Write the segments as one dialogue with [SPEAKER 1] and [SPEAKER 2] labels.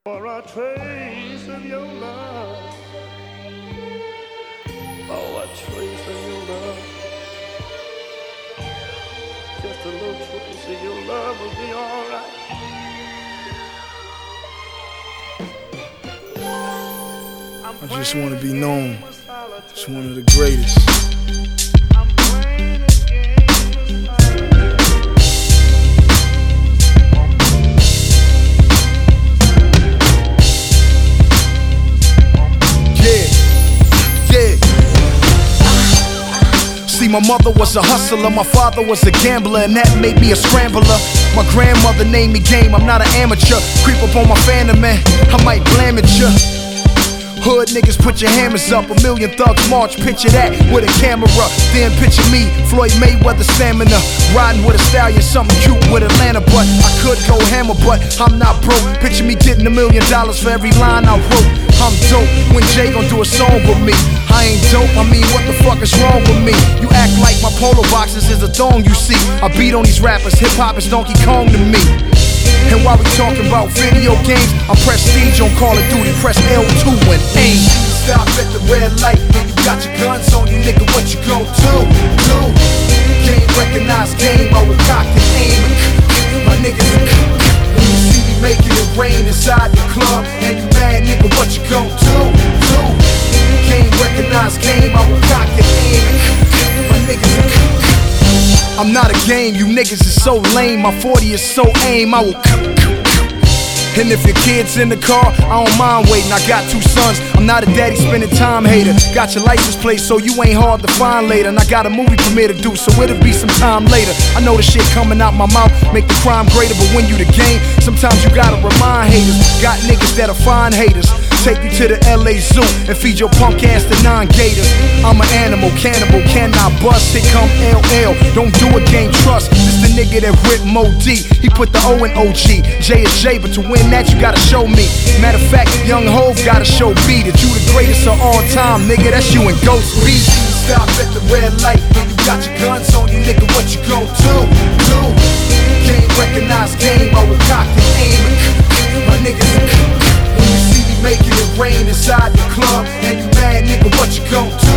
[SPEAKER 1] For a trace of your love, oh, a trace of your love, just a little trace of your love will be alright.
[SPEAKER 2] I just want to be known as one of the greatest. See, my mother was a hustler, my father was a gambler, and that made me a scrambler. My grandmother named me Game, I'm not an amateur. Creep up on my phantom, man, I might blam at ya. Hood niggas, put your hammers up. A million thugs march, picture that with a camera. Then picture me, Floyd Mayweather stamina, riding with a stallion, something cute with Atlanta. But I could go hammer, but I'm not broke. Picture me getting $1 million for every line I wrote. I'm dope when Jay gon' do a song with me. I ain't dope, I mean what the fuck is wrong with me? You act like my polo boxes is a thong you see. I beat on these rappers, hip hop is Donkey Kong to me. And while we talking about video games, I press Prestige on Call of Duty, press L2 and aim. Stop at the red light, and you got your guns on you, nigga, what you gon' do? Game recognized game, I will cock and aim. My niggas, when you see me making it rain inside the club, and you mad, nigga, what you gon' do? Game recognized game, I will cock and aim. My niggas, I'm not a game, you niggas is so lame. My 40 is so aim, I will and if your kid's in the car, I don't mind waiting. I got 2 sons, I'm not a daddy spending time hater. Got your license plate so you ain't hard to find later. And I got a movie premiere to do, so it'll be some time later. I know the shit coming out my mouth make the crime greater, but when you the game, sometimes you gotta remind haters. Got niggas that'll find haters, take you to the LA Zoo and feed your punk ass to 9 gators. I'm an animal, cannibal, cannot bust. Here come LL, don't do a game, trust. This the nigga that whipped Mo D. He put the O in OG. J is J, but to win that you gotta show me. Matter of fact, Young Hov gotta show B that you the greatest of all time, nigga. That's you and Ghost B. Stop at the red light, and you got your guns on you, nigga. What you gon' do? Game recognized game, I will cock and aim. My niggas, when you see me making it rain inside the club, and you mad, nigga, what you gon' do?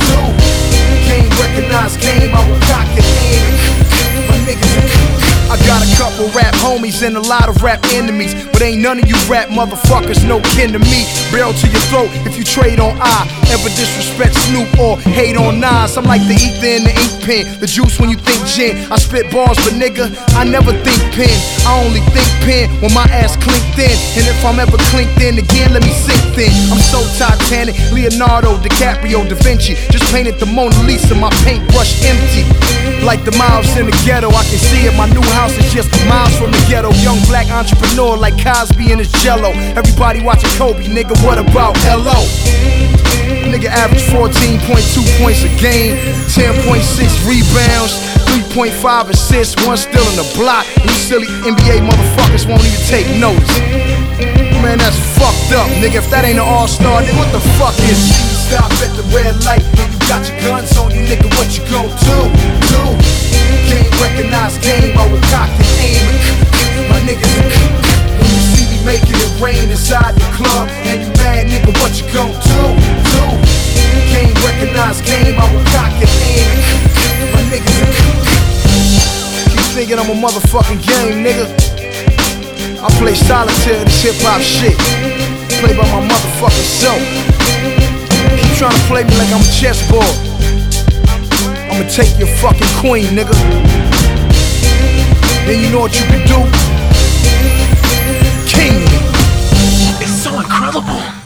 [SPEAKER 2] Game recognized game, I will cock and aim. My niggas, I got a couple rap homies and a lot of rap enemies, but ain't none of you rap motherfuckers no kin to me. Barrel to your throat if you trade on I. Ever disrespect Snoop or hate on Nas, I'm like the ether in the ink pen, the juice when you think gin. I spit bars, but nigga, I never think pen. I only think pen when my ass clinked in. And if I'm ever clinked in again, let me sink thin. I'm so Titanic, Leonardo, DiCaprio, Da Vinci. Just painted the Mona Lisa, my paintbrush empty. Like the miles in the ghetto, I can see it. My new house is just miles from the ghetto. Young black entrepreneur like Cosby and his Jello. Everybody watching Kobe, nigga, what about L.O.? Nigga average 14.2 points a game, 10.6 rebounds, 3.5 assists, 1 still in the block. You silly NBA motherfuckers won't even take notice. Man, that's fucked up, nigga. If that ain't an all-star, then what the fuck is it? Stop at the red light, and you got your guns on you, nigga, what you gon' do? Game recognized game, I will cock and aim. My niggas, when you see me making it rain inside the club, and you mad, nigga, what you gon' do? Game recognized game, I will cock and aim. My niggas, keep thinking I'm a motherfucking game, nigga. I play solitaire, this hip hop shit. Play by my motherfucking self. Keep trying to play me like I'm a chessboard. I'ma take your fucking queen, nigga. Then you know what you can do? King me.
[SPEAKER 3] It's so incredible.